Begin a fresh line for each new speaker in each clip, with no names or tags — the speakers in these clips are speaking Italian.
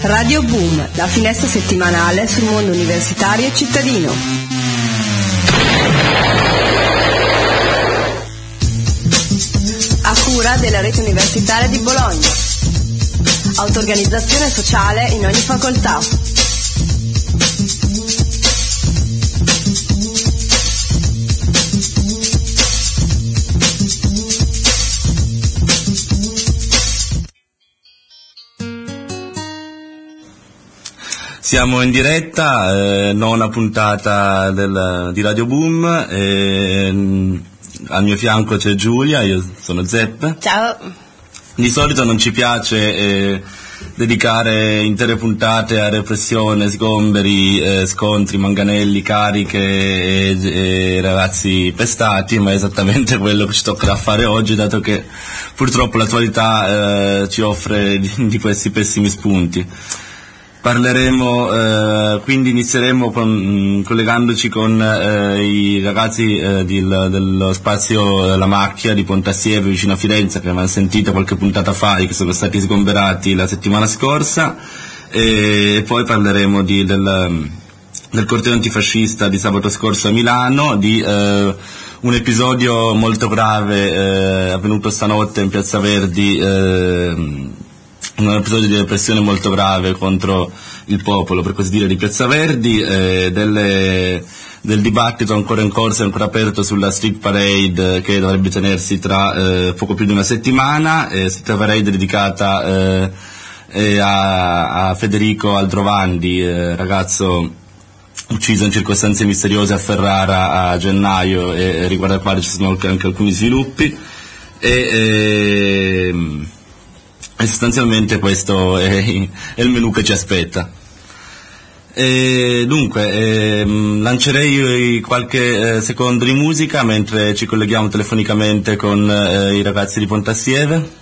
Radio Boom, la finestra settimanale sul mondo universitario e cittadino. A cura della rete universitaria di Bologna. Auto-organizzazione sociale in ogni facoltà.
Siamo in diretta, nona puntata di Radio Boom, al mio fianco c'è Giulia, io sono Zeppe.
Ciao.
Di solito non ci piace dedicare intere puntate a repressione, sgomberi, scontri, manganelli, cariche e ragazzi pestati, ma è esattamente quello che ci toccherà fare oggi, dato che purtroppo l'attualità ci offre di questi pessimi spunti. Parleremo, quindi inizieremo collegandoci con i ragazzi dello spazio La Macchia di Pontassieve vicino a Firenze, che avevamo sentito qualche puntata fa e che sono stati sgomberati la settimana scorsa, e poi parleremo del corteo antifascista di sabato scorso a Milano, di un episodio molto grave avvenuto stanotte in Piazza Verdi, un episodio di repressione molto grave contro il popolo, per così dire, di Piazza Verdi, del dibattito ancora in corso e ancora aperto sulla street parade che dovrebbe tenersi tra poco più di una settimana, street parade dedicata a Federico Aldrovandi, ragazzo ucciso in circostanze misteriose a Ferrara a gennaio, e riguardo al quale ci sono anche alcuni sviluppi, e sostanzialmente questo è il menù che ci aspetta. Dunque, lancerei qualche secondo di musica mentre ci colleghiamo telefonicamente con i ragazzi di Pontassieve.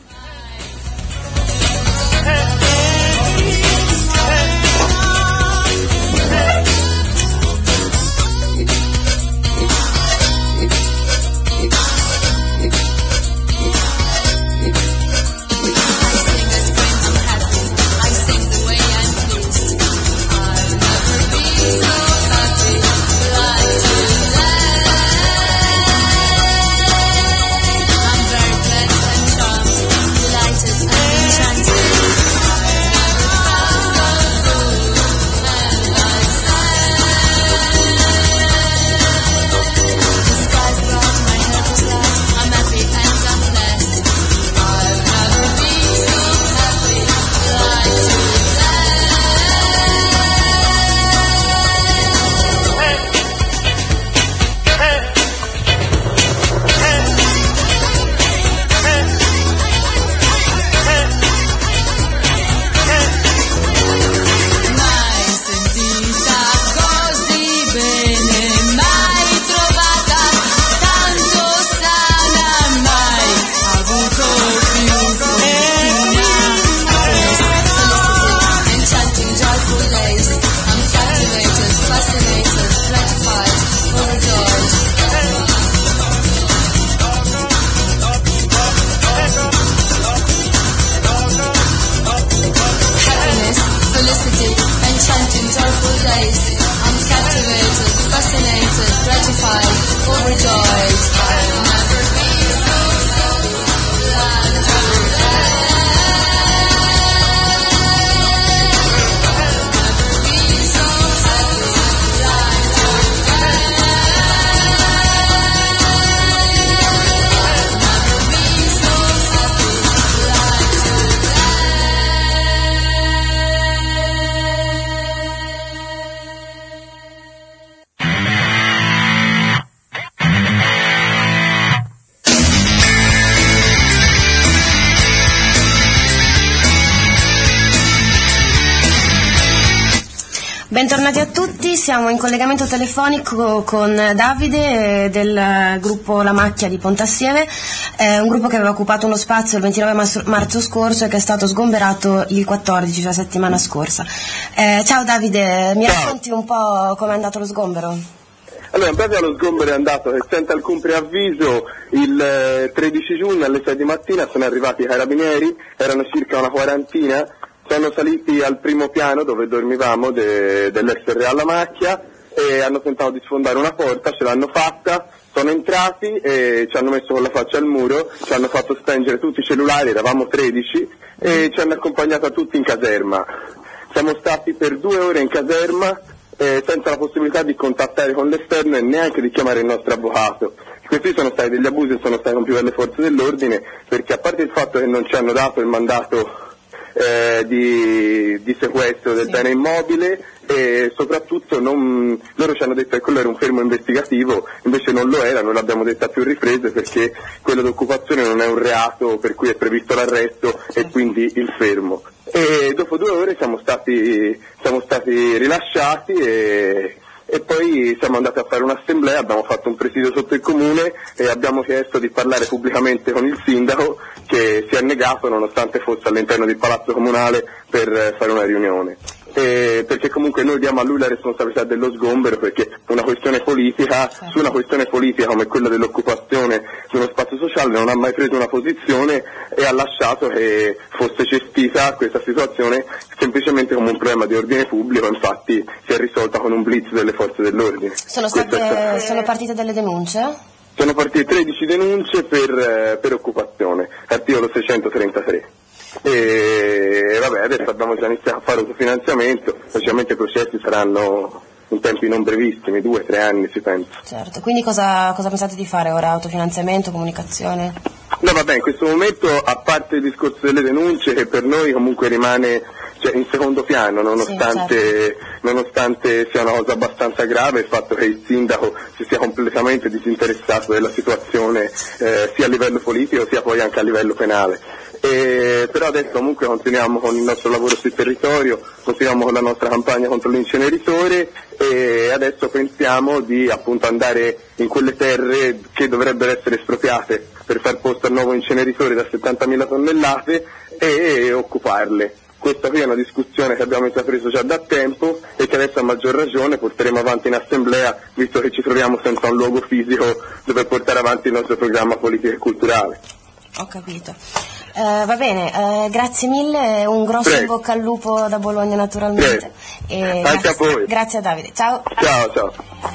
Bentornati a tutti, siamo in collegamento telefonico con Davide del gruppo La Macchia di Pontassieve, un gruppo che aveva occupato uno spazio il 29 marzo scorso e che è stato sgomberato il 14, la settimana scorsa. Ciao Davide, mi racconti un po' com'è andato lo sgombero?
Allora, in pratica lo sgombero è andato senza alcun preavviso. Il 13 giugno alle 6 di mattina sono arrivati i carabinieri, erano circa una quarantina, sono saliti al primo piano dove dormivamo dell'SRA alla macchia e hanno tentato di sfondare una porta, ce l'hanno fatta, sono entrati e ci hanno messo con la faccia al muro, ci hanno fatto spengere tutti i cellulari, eravamo 13, e ci hanno accompagnato a tutti in caserma. Siamo stati per 2 ore in caserma senza la possibilità di contattare con l'esterno e neanche di chiamare il nostro avvocato. Questi sono stati degli abusi e sono stati compiuti dalle forze dell'ordine, perché a parte il fatto che non ci hanno dato il mandato di sequestro del bene immobile, e soprattutto loro ci hanno detto che quello era un fermo investigativo, invece non lo era, noi l'abbiamo detto a più riprese, perché quello d'occupazione non è un reato per cui è previsto l'arresto e quindi il fermo. E dopo 2 ore siamo stati rilasciati e poi siamo andati a fare un'assemblea, abbiamo fatto un presidio sotto il comune e abbiamo chiesto di parlare pubblicamente con il sindaco, che si è negato nonostante fosse all'interno del palazzo comunale per fare una riunione. Perché comunque noi diamo a lui la responsabilità dello sgombero, perché una questione politica, su una questione politica come quella dell'occupazione di uno spazio sociale non ha mai preso una posizione e ha lasciato che fosse gestita questa situazione semplicemente come un problema di ordine pubblico. Infatti si è risolta con un blitz delle forze dell'ordine.
Sono partite delle denunce?
Sono partite 13 denunce per occupazione, articolo 633. E vabbè, adesso abbiamo già iniziato a fare autofinanziamento, facilmente i processi saranno in tempi non brevissimi, 2-3 anni si pensa.
Certo, quindi cosa pensate di fare ora? Autofinanziamento, comunicazione?
No, vabbè, in questo momento, a parte il discorso delle denunce, che per noi comunque rimane in secondo piano, nonostante sia una cosa abbastanza grave il fatto che il sindaco si sia completamente disinteressato della situazione sia a livello politico sia poi anche a livello penale. Però adesso comunque continuiamo con il nostro lavoro sul territorio, continuiamo con la nostra campagna contro l'inceneritore e adesso pensiamo di appunto andare in quelle terre che dovrebbero essere espropriate per far posto al nuovo inceneritore da 70.000 tonnellate e occuparle. Questa qui è una discussione che abbiamo intrapreso già da tempo e che adesso a maggior ragione porteremo avanti in assemblea, visto che ci troviamo senza un luogo fisico dove portare avanti il nostro programma politico e culturale.
Ho capito. Va bene, grazie mille, un grosso in bocca al lupo da Bologna naturalmente. E
anche a voi.
Grazie a Davide, ciao.
Ciao, ciao.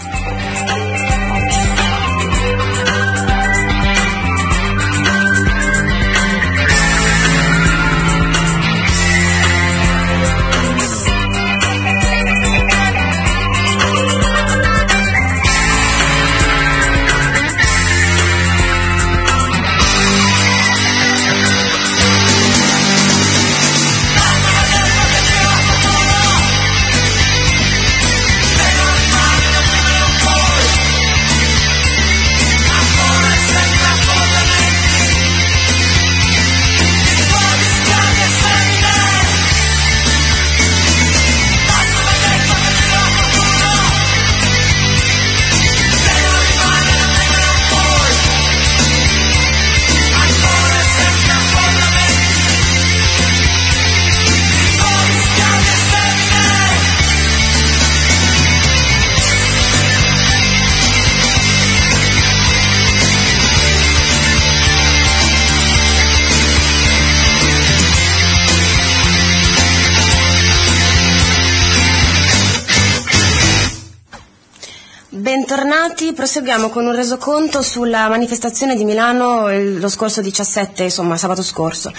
Bentornati, proseguiamo con un resoconto sulla manifestazione di Milano lo scorso 17, insomma sabato scorso.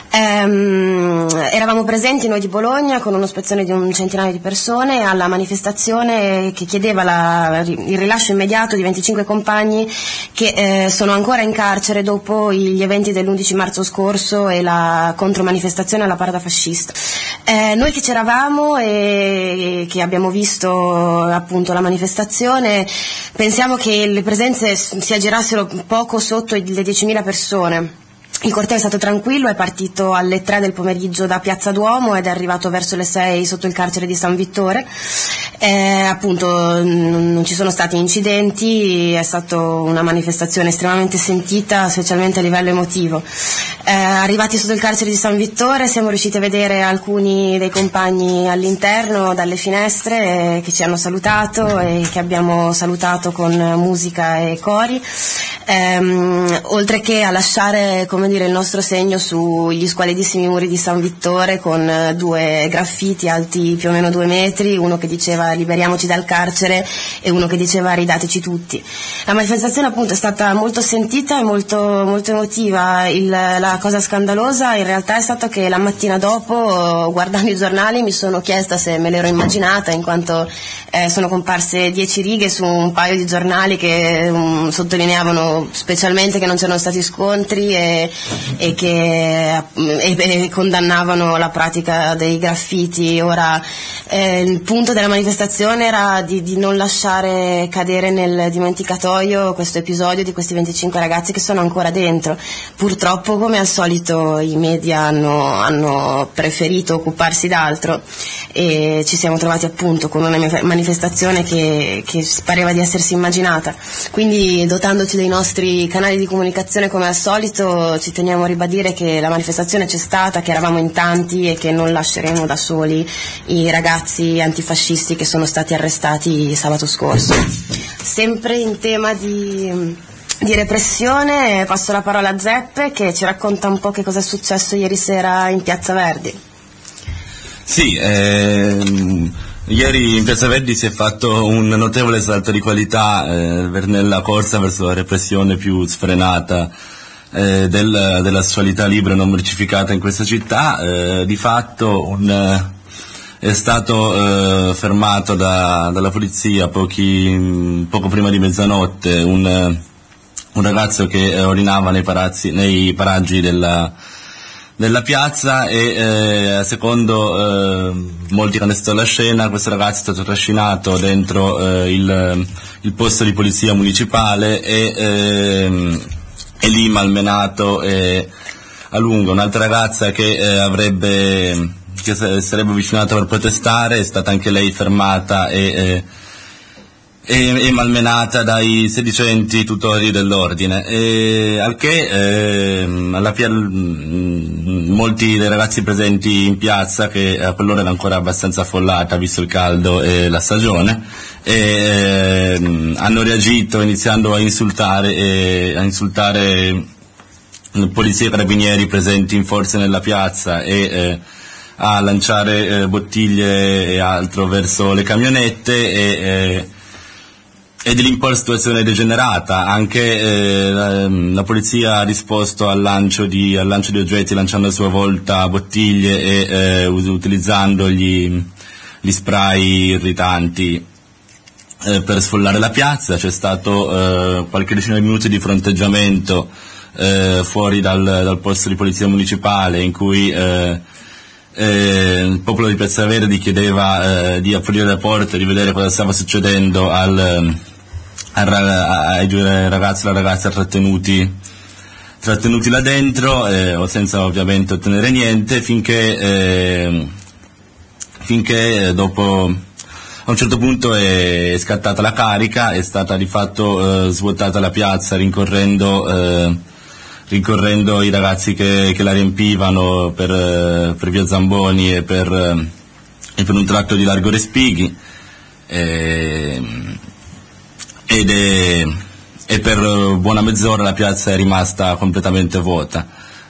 Eravamo presenti noi di Bologna con uno spezzone di un centinaio di persone alla manifestazione che chiedeva il rilascio immediato di 25 compagni che sono ancora in carcere dopo gli eventi dell'11 marzo scorso e la contromanifestazione alla parata fascista. Noi che c'eravamo e che abbiamo visto appunto la manifestazione pensiamo che le presenze si aggirassero poco sotto le 10.000 persone. Il corteo è stato tranquillo, è partito alle 3 del pomeriggio da Piazza Duomo ed è arrivato verso le 6 sotto il carcere di San Vittore. Appunto non ci sono stati incidenti, è stata una manifestazione estremamente sentita, specialmente a livello emotivo. Arrivati sotto il carcere di San Vittore siamo riusciti a vedere alcuni dei compagni all'interno dalle finestre che ci hanno salutato e che abbiamo salutato con musica e cori. oltre che a lasciare, come dire, il nostro segno sugli squalidissimi muri di San Vittore con 2 graffiti alti più o meno 2 metri, uno che diceva liberiamoci dal carcere e uno che diceva ridateci tutti. La manifestazione appunto è stata molto sentita e molto, molto emotiva. La cosa scandalosa in realtà è stato che la mattina dopo, guardando i giornali, mi sono chiesta se me l'ero immaginata, in quanto sono comparse 10 righe su un paio di giornali che sottolineavano specialmente che non c'erano stati scontri e condannavano la pratica dei graffiti. Ora il punto della manifestazione era di non lasciare cadere nel dimenticatoio questo episodio di questi 25 ragazzi che sono ancora dentro. Purtroppo, come al solito, i media hanno preferito occuparsi d'altro e ci siamo trovati appunto con una manifestazione che pareva di essersi immaginata. Quindi, dotandoci dei nostri canali di comunicazione come al solito, ci teniamo a ribadire che la manifestazione c'è stata, che eravamo in tanti e che non lasceremo da soli i ragazzi antifascisti che sono stati arrestati sabato scorso. Sempre in tema di repressione, passo la parola a Zeppe che ci racconta un po' che cosa è successo ieri sera in Piazza Verdi.
Sì, ieri in Piazza Verdi si è fatto un notevole salto di qualità nella corsa verso la repressione più sfrenata della sessualità libera e non mercificata in questa città. Di fatto è stato fermato dalla polizia poco prima di mezzanotte un ragazzo che orinava nei paraggi della piazza e secondo molti che hanno visto la scena, questo ragazzo è stato trascinato dentro il posto di polizia municipale e lì malmenato a lungo. Un'altra ragazza che sarebbe avvicinata per protestare è stata anche lei fermata e malmenata dai sedicenti tutori dell'ordine, al che molti dei ragazzi presenti in piazza, che a quell'ora era ancora abbastanza affollata visto il caldo e la stagione, hanno reagito iniziando a insultare polizie e carabinieri presenti in forze nella piazza e a lanciare bottiglie e altro verso le camionette e dell'impostazione degenerata. Anche la polizia ha risposto al lancio di oggetti, lanciando a sua volta bottiglie e utilizzando gli spray irritanti per sfollare la piazza. C'è stato qualche decina di minuti di fronteggiamento fuori dal posto di polizia municipale, in cui il popolo di Piazza Verdi chiedeva di aprire le porte, di vedere cosa stava succedendo ai due ragazzi e alla ragazza trattenuti là dentro, senza ovviamente ottenere niente, finché dopo a un certo punto è scattata la carica, è stata di fatto svuotata la piazza rincorrendo i ragazzi che la riempivano per via Zamboni e per un tratto di largo Respighi, e per buona mezz'ora la piazza è rimasta completamente vuota.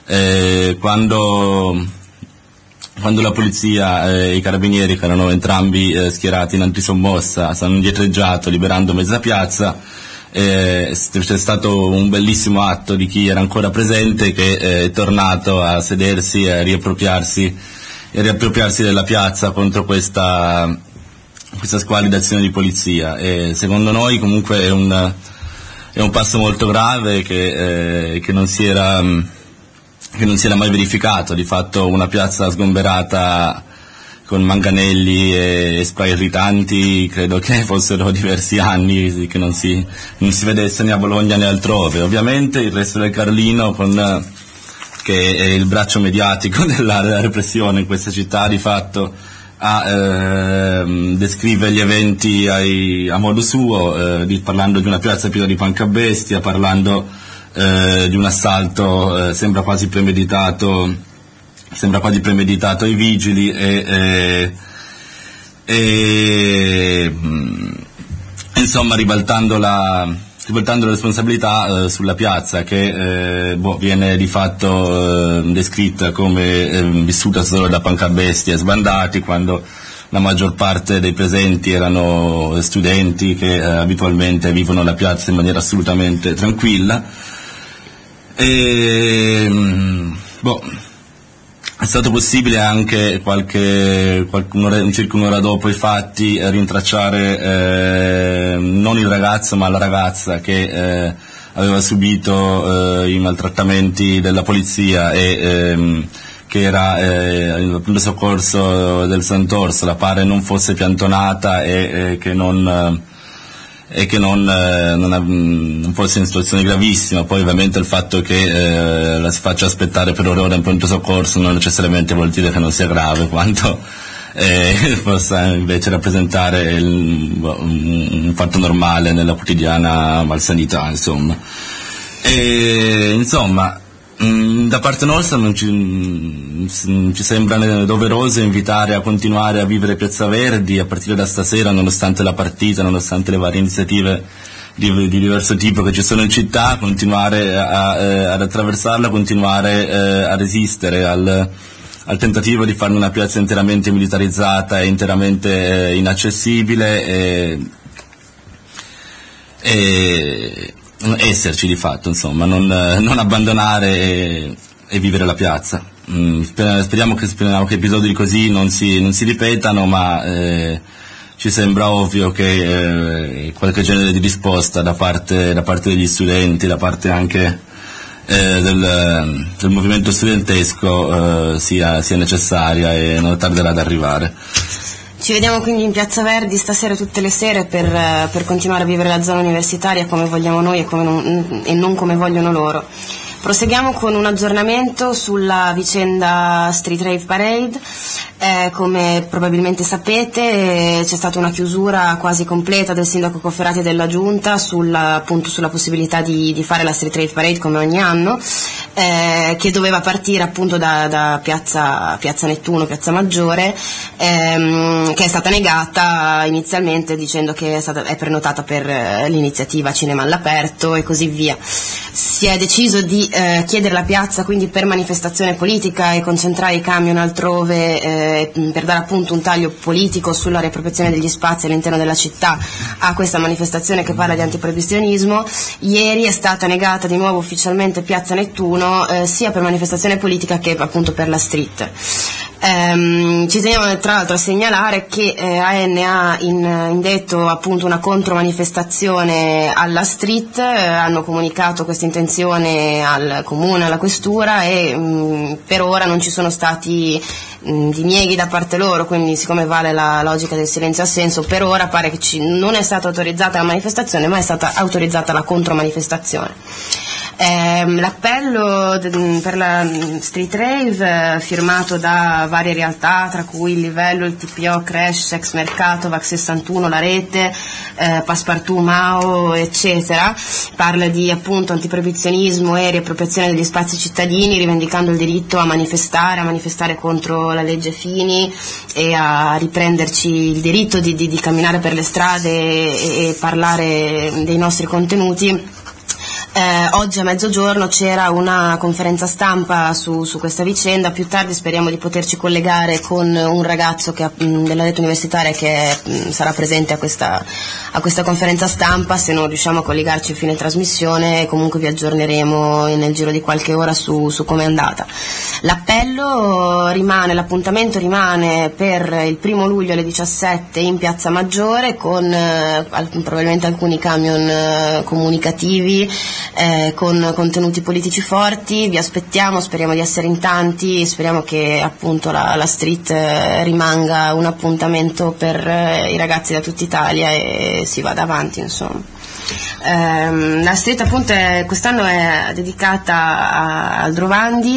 Quando la polizia e i carabinieri, che erano entrambi schierati in antisommossa, hanno indietreggiato liberando mezza piazza, c'è stato un bellissimo atto di chi era ancora presente, che è tornato a sedersi e a riappropriarsi della piazza contro questa squallida azione di polizia. E secondo noi comunque è un passo molto grave che non si era mai verificato. Di fatto una piazza sgomberata con manganelli e spray irritanti, credo che fossero diversi anni che non si vedesse né a Bologna né altrove. Ovviamente il resto del Carlino, che è il braccio mediatico della repressione in questa città, di fatto descrive gli eventi a modo suo, parlando di una piazza piena di pancabestia, parlando di un assalto sembra quasi premeditato ai vigili insomma ribaltando la riportando la responsabilità sulla piazza, che viene di fatto descritta come vissuta solo da pancabestie e sbandati, quando la maggior parte dei presenti erano studenti che abitualmente vivono la piazza in maniera assolutamente tranquilla. È stato possibile anche circa un'ora dopo i fatti rintracciare non il ragazzo ma la ragazza che aveva subito i maltrattamenti della polizia e che era al pronto soccorso del Sant'Orsola, pare non fosse piantonata e che non fosse in situazione gravissima. Poi ovviamente il fatto che la si faccia aspettare per ore in pronto soccorso non necessariamente vuol dire che non sia grave, quanto possa invece rappresentare un fatto normale nella quotidiana malsanità, insomma. Da parte nostra non ci sembra doveroso invitare a continuare a vivere Piazza Verdi a partire da stasera, nonostante la partita, nonostante le varie iniziative di diverso tipo che ci sono in città, continuare ad attraversarla, continuare a resistere al tentativo di farne una piazza interamente militarizzata e interamente inaccessibile e esserci di fatto, insomma, non abbandonare e vivere la piazza. Speriamo che episodi così non si ripetano, ma ci sembra ovvio che qualche genere di risposta da parte degli studenti, da parte anche del movimento studentesco sia necessaria e non tarderà ad arrivare.
Ci vediamo quindi in Piazza Verdi stasera tutte le sere per continuare a vivere la zona universitaria come vogliamo noi e non come vogliono loro. Proseguiamo con un aggiornamento sulla vicenda Street Rave Parade. Come probabilmente sapete c'è stata una chiusura quasi completa del sindaco Cofferati e della giunta sulla possibilità di fare la Street Rave Parade come ogni anno, che doveva partire appunto da piazza Nettuno, Piazza Maggiore, che è stata negata inizialmente dicendo che è prenotata per l'iniziativa Cinema all'aperto e così via. Si è deciso di chiedere la piazza quindi per manifestazione politica e concentrare i camion altrove per dare appunto un taglio politico sulla riappropriazione degli spazi all'interno della città a questa manifestazione che parla di antiproibizionismo. Ieri è stata negata di nuovo ufficialmente Piazza Nettuno sia per manifestazione politica che appunto per la street. Ci teniamo tra l'altro a segnalare che AN ha indetto appunto una contromanifestazione alla street, hanno comunicato questa intenzione al comune, alla questura e per ora non ci sono stati dinieghi da parte loro, quindi siccome vale la logica del silenzio assenso, per ora pare che non è stata autorizzata la manifestazione ma è stata autorizzata la contromanifestazione. L'appello per la Street Rave firmato da varie realtà tra cui il Livello, il TPO, Crash, Ex Mercato, Vax 61, La Rete, Passepartout, Mao eccetera, parla di appunto antiproibizionismo e riappropriazione degli spazi cittadini, rivendicando il diritto a manifestare contro la legge Fini e a riprenderci il diritto di camminare per le strade e parlare dei nostri contenuti. Oggi a mezzogiorno c'era una conferenza stampa su questa vicenda, più tardi speriamo di poterci collegare con un ragazzo della rete universitaria che sarà presente a questa conferenza stampa. Se non riusciamo a collegarci a fine trasmissione comunque vi aggiorneremo nel giro di qualche ora su come è andata. L'appuntamento rimane per il 1 luglio alle 17 in Piazza Maggiore con probabilmente alcuni camion comunicativi con contenuti politici forti. Vi aspettiamo, speriamo di essere in tanti, speriamo che appunto la street rimanga un appuntamento per i ragazzi da tutta Italia e si vada avanti, insomma. La street appunto quest'anno è dedicata al Aldrovandi.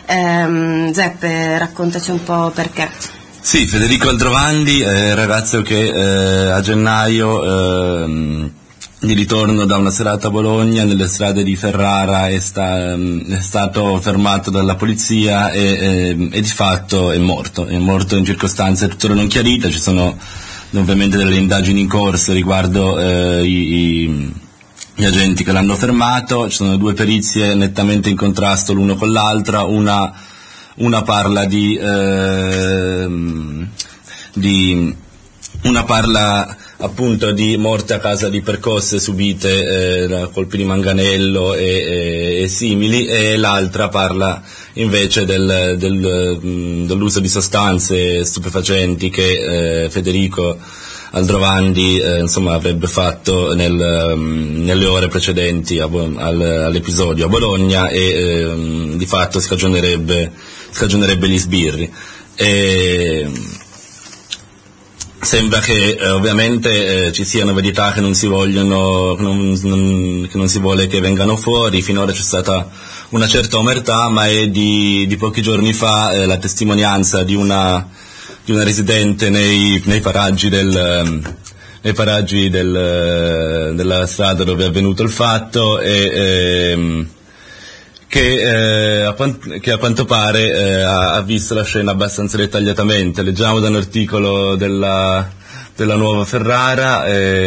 Zeppe, raccontaci un po' perché.
Sì, Federico Aldrovandi è il ragazzo che a gennaio di ritorno da una serata a Bologna nelle strade di Ferrara è stato fermato dalla polizia e di fatto è morto in circostanze tuttora non chiarite. Ci sono ovviamente delle indagini in corso riguardo gli agenti che l'hanno fermato. Ci sono due perizie nettamente in contrasto l'uno con l'altra, una parla una parla appunto di morte a causa di percosse subite da colpi di manganello e simili, e l'altra parla invece dell'uso di sostanze stupefacenti che Federico Aldrovandi avrebbe fatto nelle ore precedenti all'episodio a Bologna, e di fatto scagionerebbe gli sbirri. Sembra che ovviamente ci siano verità che non si vogliono, che non si vuole che vengano fuori. Finora c'è stata una certa omertà, ma è di pochi giorni fa la testimonianza di una residente nei paraggi della strada dove è avvenuto il fatto, e che a quanto pare ha visto la scena abbastanza dettagliatamente. Leggiamo da un articolo della Nuova Ferrara,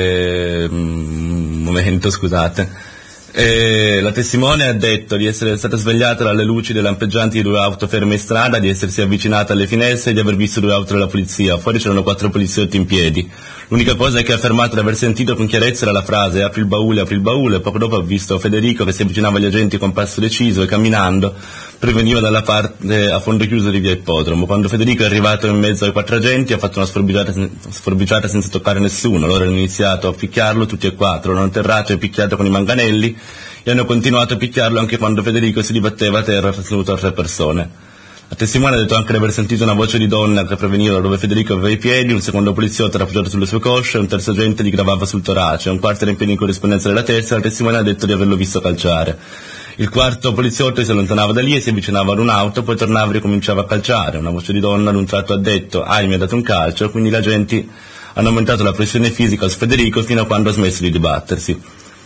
un momento, scusate. La testimone ha detto di essere stata svegliata dalle luci lampeggianti di due auto ferme in strada, di essersi avvicinata alle finestre e di aver visto due auto della polizia. Fuori c'erano 4 poliziotti in piedi. L'unica cosa che ha affermato di aver sentito con chiarezza era la frase apri il baule, e poco dopo ha visto Federico che si avvicinava agli agenti con passo deciso e camminando preveniva dalla parte a fondo chiuso di via Ippodromo. Quando Federico è arrivato in mezzo ai 4 agenti ha fatto una sforbiciata senza toccare nessuno. Loro hanno iniziato a picchiarlo tutti e 4, l'hanno atterrato e picchiato con i manganelli e hanno continuato a picchiarlo anche quando Federico si dibatteva a terra trattenuto da 3 persone. La testimone ha detto anche di aver sentito una voce di donna che proveniva da dove Federico aveva i piedi, un secondo poliziotto era appoggiato sulle sue cosce, un terzo agente gli gravava sul torace, un quarto era in piedi in corrispondenza della terza. La testimone ha detto di averlo visto calciare. Il quarto poliziotto si allontanava da lì e si avvicinava ad un'auto, poi tornava e ricominciava a calciare. Una voce di donna ad un tratto ha detto mi ha dato un calcio, quindi gli agenti hanno aumentato la pressione fisica su Federico fino a quando ha smesso di dibattersi.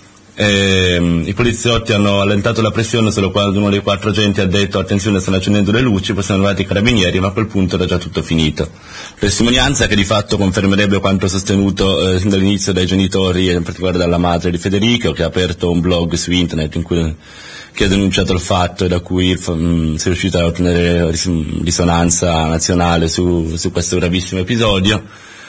I poliziotti hanno allentato la pressione solo quando uno dei 4 agenti ha detto attenzione, stanno accendendo le luci, poi sono arrivati i carabinieri, ma a quel punto era già tutto finito. Testimonianza che di fatto confermerebbe quanto sostenuto sin dall'inizio dai genitori e in particolare dalla madre di Federico, che ha aperto un blog su internet che ha denunciato il fatto e da cui si è riuscita a ottenere risonanza nazionale su questo gravissimo episodio.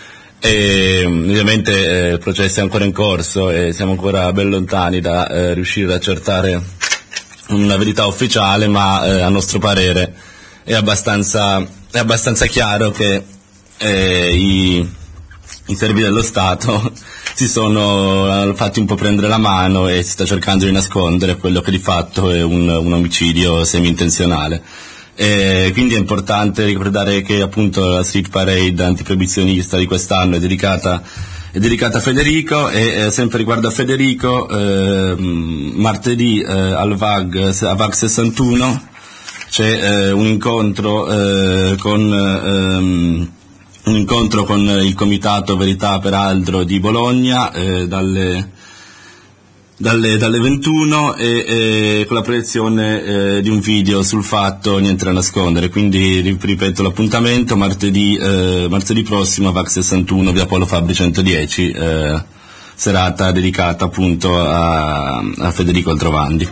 E ovviamente il processo è ancora in corso e siamo ancora ben lontani da riuscire ad accertare una verità ufficiale, ma a nostro parere è abbastanza chiaro che i servi dello Stato si sono fatti un po' prendere la mano e si sta cercando di nascondere quello che di fatto è un omicidio semi-intenzionale. Quindi è importante ricordare che appunto la Street Parade antiproibizionista di quest'anno è dedicata a Federico, e sempre riguardo a Federico martedì al VAG 61 c'è un incontro con il Comitato Verità per Aldro di Bologna dalle 21 e con la proiezione di un video sul fatto, niente da nascondere. Quindi ripeto l'appuntamento martedì prossimo a VAC 61 via Polo Fabri 110, serata dedicata appunto a Federico Aldrovandi.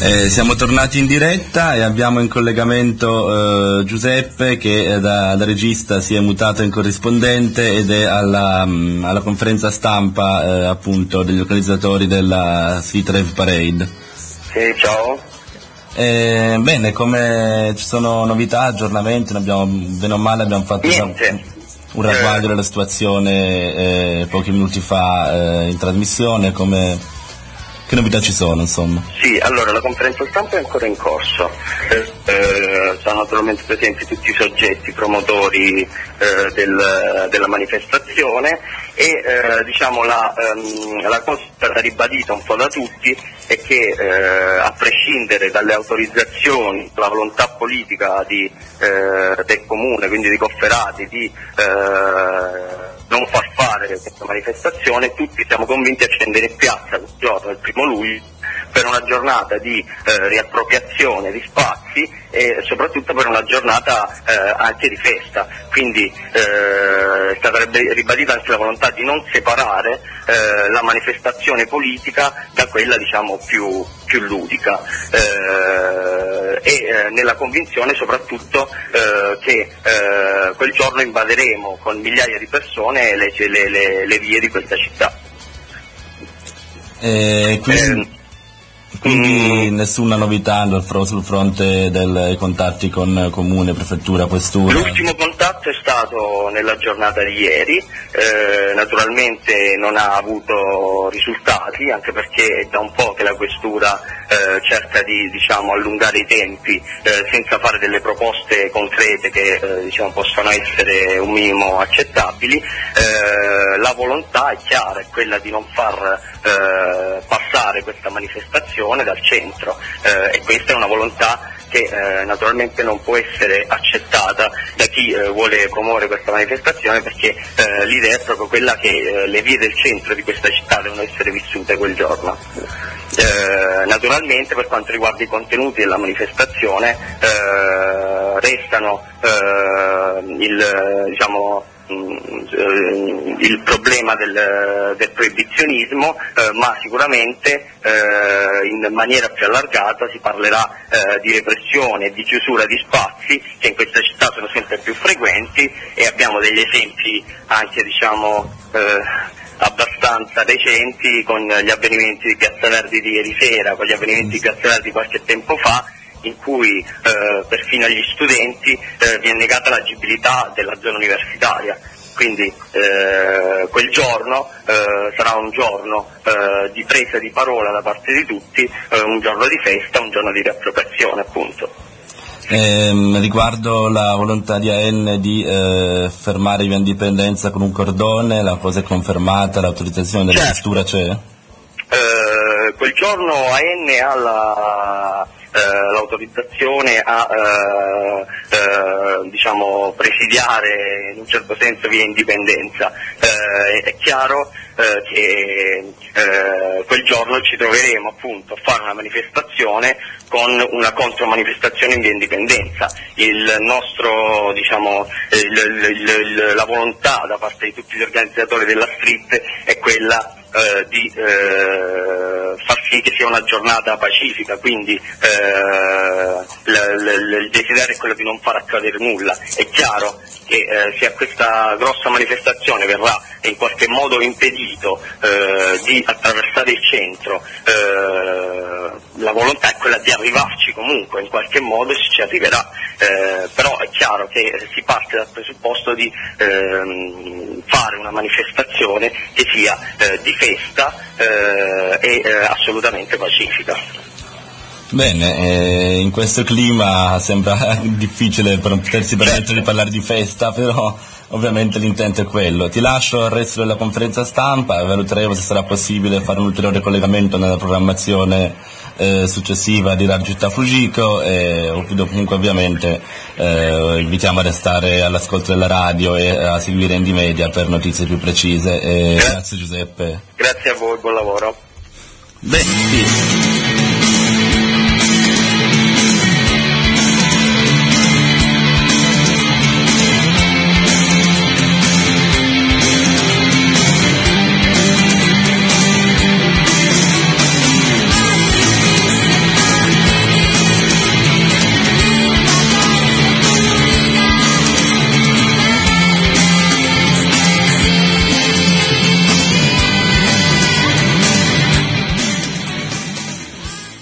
Siamo tornati in diretta e abbiamo in collegamento Giuseppe che da regista si è mutato in corrispondente ed è alla conferenza stampa appunto degli organizzatori della Street Rave Parade.
Sì, ciao.
Bene, come ci sono novità, aggiornamenti, bene o male abbiamo fatto un ragguaglio della situazione pochi minuti fa in trasmissione. Che novità ci sono, insomma?
Sì, allora la conferenza stampa è ancora in corso, sono naturalmente presenti tutti i soggetti promotori della manifestazione e diciamo la cosa ribadita un po' da tutti è che a prescindere dalle autorizzazioni, la volontà politica del comune, quindi di Cofferati, di non far fare questa manifestazione, tutti siamo convinti a scendere in piazza quel giorno, il 1° luglio, per una giornata di riappropriazione di spazi e soprattutto per una giornata anche di festa. Quindi è stata ribadita anche la volontà di non separare la manifestazione politica da quella diciamo più ludica e nella convinzione soprattutto che quel giorno invaderemo con migliaia di persone le vie di questa città.
Quindi nessuna novità sul fronte dei contatti con comune, prefettura, questura?
L'ultimo contatto è stato nella giornata di ieri, naturalmente non ha avuto risultati, anche perché è da un po' che la questura cerca di allungare i tempi senza fare delle proposte concrete che possano essere un minimo accettabili. La volontà è chiara, è quella di non far passare questa manifestazione dal centro e questa è una volontà che naturalmente non può essere accettata da chi vuole promuovere questa manifestazione, perché l'idea è proprio quella che le vie del centro di questa città devono essere vissute quel giorno. Naturalmente per quanto riguarda i contenuti della manifestazione restano il problema del proibizionismo, ma sicuramente in maniera più allargata si parlerà di repressione e di chiusura di spazi che in questa città sono sempre più frequenti e abbiamo degli esempi anche abbastanza recenti con gli avvenimenti di Piazza Verdi di ieri sera, con gli avvenimenti di Piazza Verdi qualche tempo fa, in cui perfino agli studenti viene negata l'agibilità della zona universitaria. Quindi quel giorno sarà un giorno di presa di parola da parte di tutti, un giorno di festa, un giorno di riappropriazione appunto.
Riguardo la volontà di AN di fermare via Indipendenza con un cordone, la cosa è confermata, l'autorizzazione della questura c'è?
Quel giorno AN ha l'autorizzazione a presidiare in un certo senso via Indipendenza. È chiaro che quel giorno ci troveremo appunto a fare una manifestazione con una contromanifestazione in via Indipendenza. La volontà da parte di tutti gli organizzatori della street è quella di far sì che sia una giornata pacifica, quindi il desiderio è quello di non far accadere nulla. È chiaro che se a questa grossa manifestazione verrà in qualche modo impedito di attraversare il centro, la volontà è quella di arrivarci comunque in qualche modo, e ci arriverà, però è chiaro che si parte dal presupposto di fare una manifestazione che sia di festa e assolutamente pacifica.
Bene, in questo clima sembra difficile per potersi permettere di parlare di festa, però ovviamente l'intento è quello. Ti lascio al resto della conferenza stampa, valuteremo se sarà possibile fare un ulteriore collegamento nella programmazione successiva di Radio Città Fugico e comunque ovviamente invitiamo a restare all'ascolto della radio e a seguire Indie Media per notizie più precise. Grazie Giuseppe.
Grazie a voi, buon lavoro.
Bene, sì.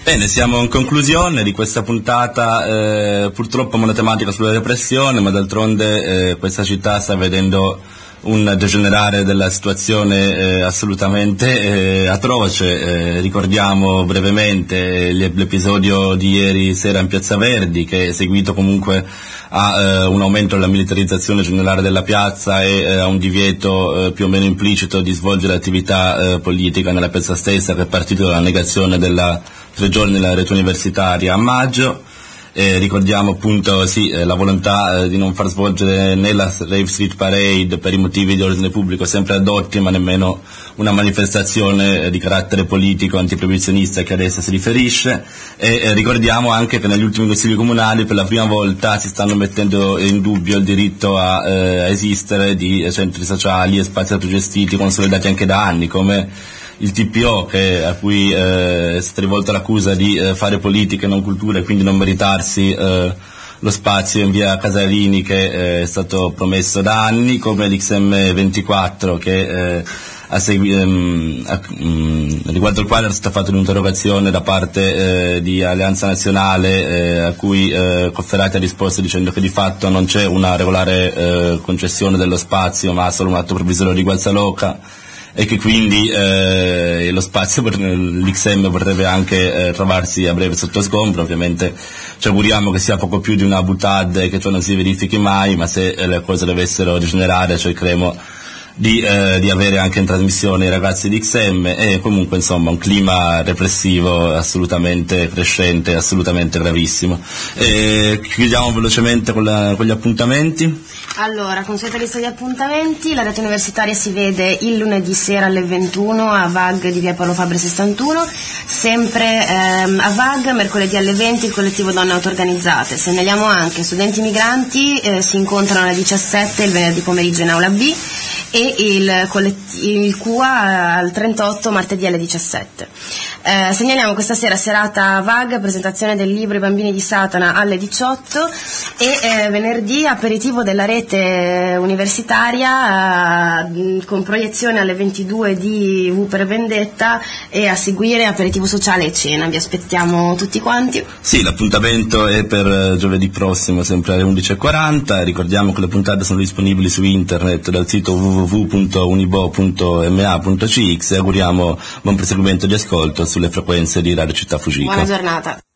Bene, siamo in conclusione di questa puntata, purtroppo monotematica sulla repressione, ma d'altronde questa città sta vedendo un degenerare della situazione assolutamente atroce. Ricordiamo brevemente l'episodio di ieri sera in Piazza Verdi, che è seguito comunque a un aumento della militarizzazione generale della piazza e a un divieto più o meno implicito di svolgere attività politica nella piazza stessa, che è partito dalla negazione della 3 giorni della rete universitaria a maggio. Ricordiamo appunto la volontà di non far svolgere né la Rave Street Parade per i motivi di ordine pubblico sempre addotti, ma nemmeno una manifestazione di carattere politico antiproibizionista che ad essa si riferisce, e ricordiamo anche che negli ultimi consigli comunali per la prima volta si stanno mettendo in dubbio il diritto a esistere di centri sociali e spazi autogestiti consolidati anche da anni, come il TPO, a cui è stata rivolta l'accusa di fare politica e non cultura e quindi non meritarsi lo spazio in via Casarini che è stato promesso da anni, come l'XM24 che riguardo al quale era stata fatta un'interrogazione da parte di Alleanza Nazionale a cui Cofferati ha risposto dicendo che di fatto non c'è una regolare concessione dello spazio ma solo un atto provvisorio di Gualzaloca, e che quindi lo spazio per l'XM potrebbe anche trovarsi a breve sotto sgombro. Ovviamente ci auguriamo che sia poco più di una boutade e che ciò non si verifichi mai, ma se le cose dovessero degenerare cercheremo di avere anche in trasmissione i ragazzi di XM, e comunque insomma un clima repressivo assolutamente crescente, assolutamente gravissimo. Chiudiamo velocemente con gli appuntamenti.
Allora, consueta lista di appuntamenti: la rete universitaria si vede il lunedì sera alle 21 a VAG di via Paolo Fabre 61, sempre a VAG mercoledì alle 20 il collettivo Donne Auto-Organizzate. Segnaliamo anche studenti migranti si incontrano alle 17 il venerdì pomeriggio in aula B, e il QA al 38 martedì alle 17. Segnaliamo questa sera serata VAG, presentazione del libro I bambini di Satana alle 18, e venerdì aperitivo della rete universitaria con proiezione alle 22 di V per Vendetta, e a seguire aperitivo sociale e cena. Vi aspettiamo tutti quanti.
Sì, l'appuntamento è per giovedì prossimo, sempre alle 11:40. Ricordiamo che le puntate sono disponibili su internet dal sito www.unibo.ma.cx, e auguriamo buon proseguimento di ascolto sulle frequenze di Radio Città Fugica.
Buona giornata.